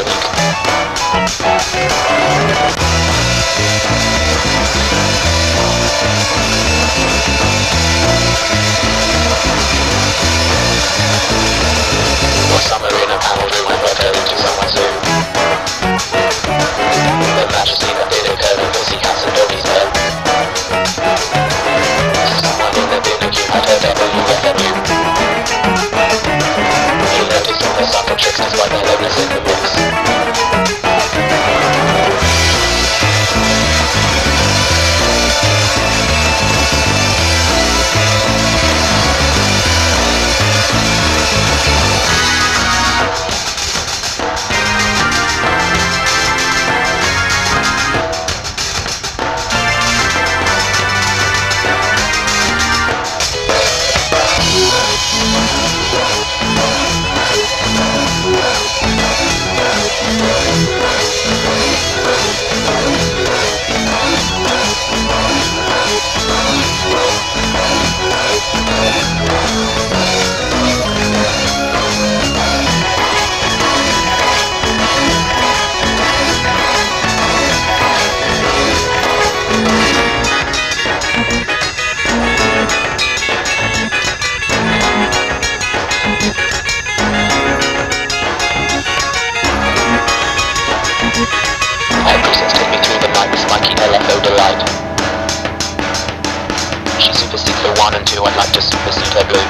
Or summer in a paneled room and refer into someone's zoo. The majesty that did occur in pussycats and doggies there. Someone in the bin queue had heard WFMU. He noticed all the subtle tricks despite their lowness in the mix. Delight. She supersedes the 1 and 2, I'd like to supersede her blue.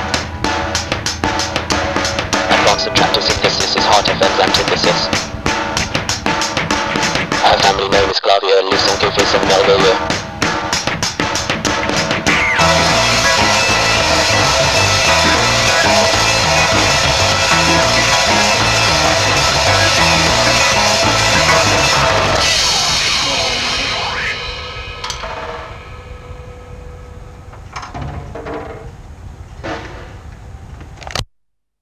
Advanced subtractive synthesis is hard FN's antithesis. Her family name is Clavia, Listen, Gifis and Melvilla.